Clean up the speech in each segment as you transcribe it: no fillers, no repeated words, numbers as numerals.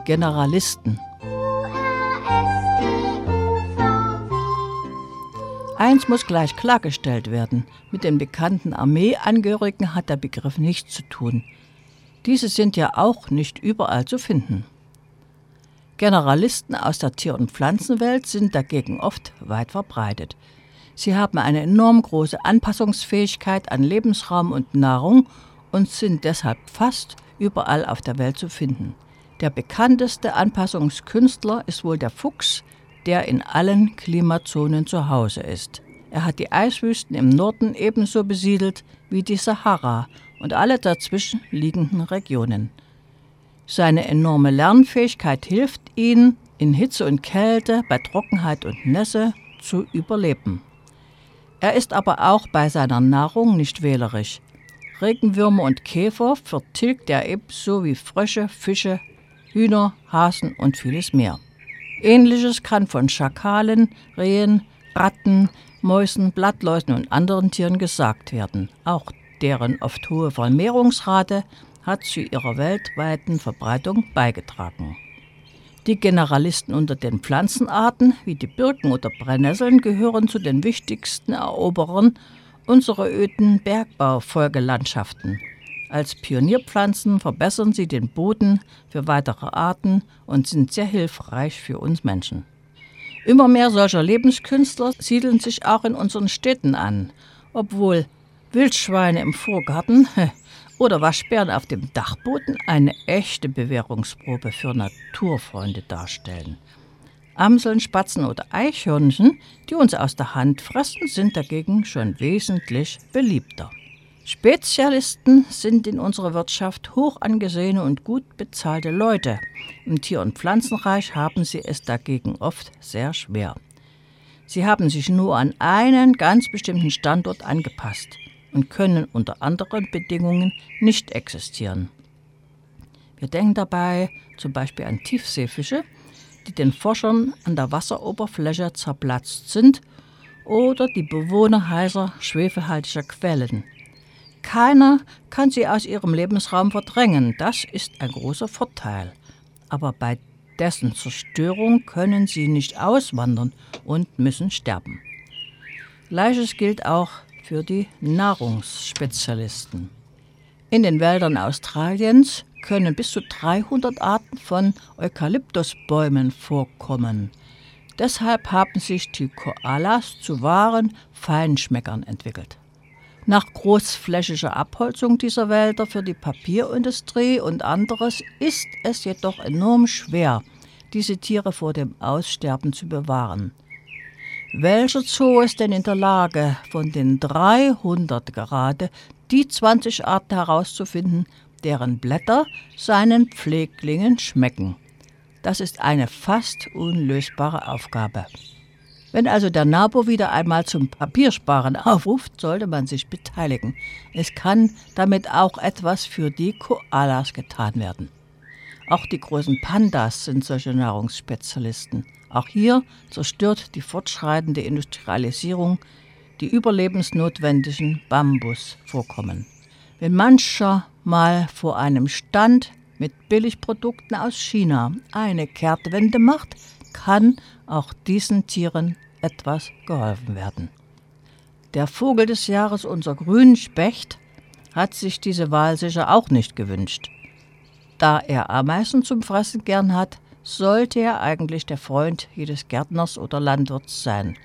Generalisten. Eins muss gleich klargestellt werden: Mit den bekannten Armeeangehörigen hat der Begriff nichts zu tun. Diese sind ja auch nicht überall zu finden. Generalisten aus der Tier- und Pflanzenwelt sind dagegen oft weit verbreitet. Sie haben eine enorm große Anpassungsfähigkeit an Lebensraum und Nahrung und sind deshalb fast überall auf der Welt zu finden. Der bekannteste Anpassungskünstler ist wohl der Fuchs, der in allen Klimazonen zu Hause ist. Er hat die Eiswüsten im Norden ebenso besiedelt wie die Sahara und alle dazwischen liegenden Regionen. Seine enorme Lernfähigkeit hilft ihm, in Hitze und Kälte, bei Trockenheit und Nässe zu überleben. Er ist aber auch bei seiner Nahrung nicht wählerisch. Regenwürmer und Käfer vertilgt er ebenso wie Frösche, Fische, Hühner, Hasen und vieles mehr. Ähnliches kann von Schakalen, Rehen, Ratten, Mäusen, Blattläusen und anderen Tieren gesagt werden. Auch deren oft hohe Vermehrungsrate hat zu ihrer weltweiten Verbreitung beigetragen. Die Generalisten unter den Pflanzenarten, wie die Birken oder Brennnesseln, gehören zu den wichtigsten Eroberern unserer öden Bergbaufolgelandschaften. Als Pionierpflanzen verbessern sie den Boden für weitere Arten und sind sehr hilfreich für uns Menschen. Immer mehr solcher Lebenskünstler siedeln sich auch in unseren Städten an, obwohl Wildschweine im Vorgarten oder Waschbären auf dem Dachboden eine echte Bewährungsprobe für Naturfreunde darstellen. Amseln, Spatzen oder Eichhörnchen, die uns aus der Hand fressen, sind dagegen schon wesentlich beliebter. Spezialisten sind in unserer Wirtschaft hoch angesehene und gut bezahlte Leute. Im Tier- und Pflanzenreich haben sie es dagegen oft sehr schwer. Sie haben sich nur an einen ganz bestimmten Standort angepasst und können unter anderen Bedingungen nicht existieren. Wir denken dabei zum Beispiel an Tiefseefische, die den Forschern an der Wasseroberfläche zerplatzt sind, oder die Bewohner heißer, schwefelhaltiger Quellen. Keiner kann sie aus ihrem Lebensraum verdrängen, das ist ein großer Vorteil. Aber bei dessen Zerstörung können sie nicht auswandern und müssen sterben. Gleiches gilt auch für die Nahrungsspezialisten. In den Wäldern Australiens können bis zu 300 Arten von Eukalyptusbäumen vorkommen. Deshalb haben sich die Koalas zu wahren Feinschmeckern entwickelt. Nach großflächiger Abholzung dieser Wälder für die Papierindustrie und anderes ist es jedoch enorm schwer, diese Tiere vor dem Aussterben zu bewahren. Welcher Zoo ist denn in der Lage, von den 300 gerade die 20 Arten herauszufinden, deren Blätter seinen Pfleglingen schmecken? Das ist eine fast unlösbare Aufgabe. Wenn also der NABU wieder einmal zum Papiersparen aufruft, sollte man sich beteiligen. Es kann damit auch etwas für die Koalas getan werden. Auch die großen Pandas sind solche Nahrungsspezialisten. Auch hier zerstört die fortschreitende Industrialisierung die überlebensnotwendigen Bambusvorkommen. Wenn mancher mal vor einem Stand mit Billigprodukten aus China eine Kehrtwende macht, kann auch diesen Tieren etwas geholfen werden. Der Vogel des Jahres, unser Grünspecht, hat sich diese Wahl sicher auch nicht gewünscht. Da er Ameisen zum Fressen gern hat, sollte er eigentlich der Freund jedes Gärtners oder Landwirts sein.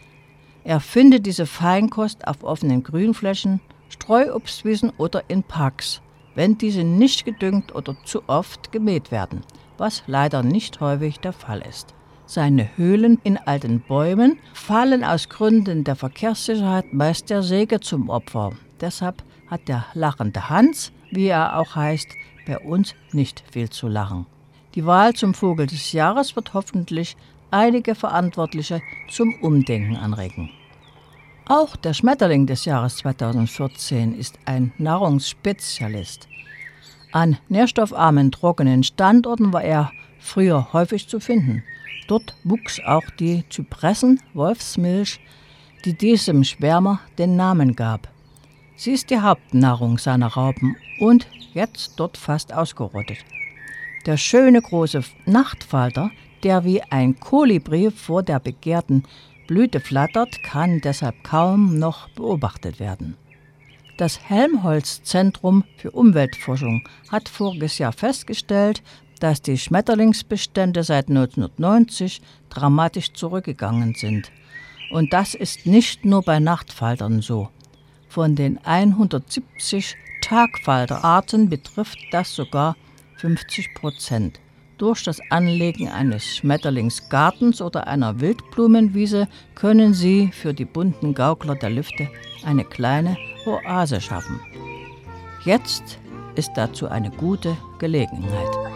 Er findet diese Feinkost auf offenen Grünflächen, Streuobstwiesen oder in Parks, wenn diese nicht gedüngt oder zu oft gemäht werden, was leider nicht häufig der Fall ist. Seine Höhlen in alten Bäumen fallen aus Gründen der Verkehrssicherheit meist der Säge zum Opfer. Deshalb hat der lachende Hans, wie er auch heißt, bei uns nicht viel zu lachen. Die Wahl zum Vogel des Jahres wird hoffentlich einige Verantwortliche zum Umdenken anregen. Auch der Schmetterling des Jahres 2014 ist ein Nahrungsspezialist. An nährstoffarmen, trockenen Standorten war er früher häufig zu finden. Dort wuchs auch die Zypressen-Wolfsmilch, die diesem Schwärmer den Namen gab. Sie ist die Hauptnahrung seiner Raupen und jetzt dort fast ausgerottet. Der schöne große Nachtfalter, der wie ein Kolibri vor der begehrten Blüte flattert, kann deshalb kaum noch beobachtet werden. Das Helmholtz-Zentrum für Umweltforschung hat voriges Jahr festgestellt, dass die Schmetterlingsbestände seit 1990 dramatisch zurückgegangen sind. Und das ist nicht nur bei Nachtfaltern so. Von den 170 Tagfalterarten betrifft das sogar 50%. Durch das Anlegen eines Schmetterlingsgartens oder einer Wildblumenwiese können sie für die bunten Gaukler der Lüfte eine kleine Oase schaffen. Jetzt ist dazu eine gute Gelegenheit.